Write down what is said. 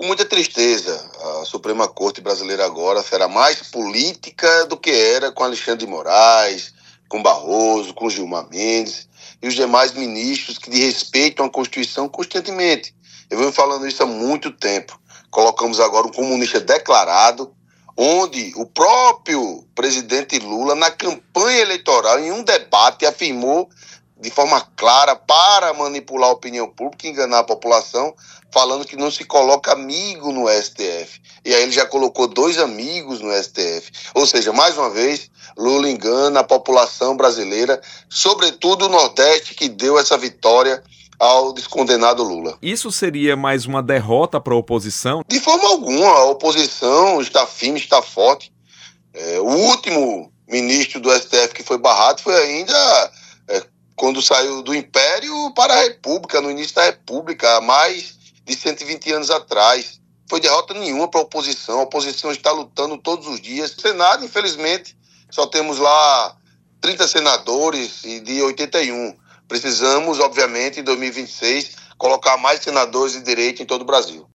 Com muita tristeza, a Suprema Corte brasileira agora será mais política do que era com Alexandre de Moraes, com Barroso, com Gilmar Mendes e os demais ministros que desrespeitam a Constituição constantemente. Eu venho falando isso há muito tempo. Colocamos agora um comunista declarado, onde o próprio presidente Lula, na campanha eleitoral, em um debate, afirmou de forma clara para manipular a opinião pública e enganar a população, falando que não se coloca amigo no STF. E aí ele já colocou 2 amigos no STF. Ou seja, mais uma vez, Lula engana a população brasileira, sobretudo o Nordeste, que deu essa vitória ao descondenado Lula. Isso seria mais uma derrota para a oposição? De forma alguma, a oposição está firme, está forte. O último ministro do STF que foi barrado foi ainda quando saiu do Império para a República, no início da República, há mais de 120 anos atrás. Foi derrota nenhuma para a oposição está lutando todos os dias. No Senado, infelizmente, só temos lá 30 senadores de 81. Precisamos, obviamente, em 2026, colocar mais senadores de direita em todo o Brasil.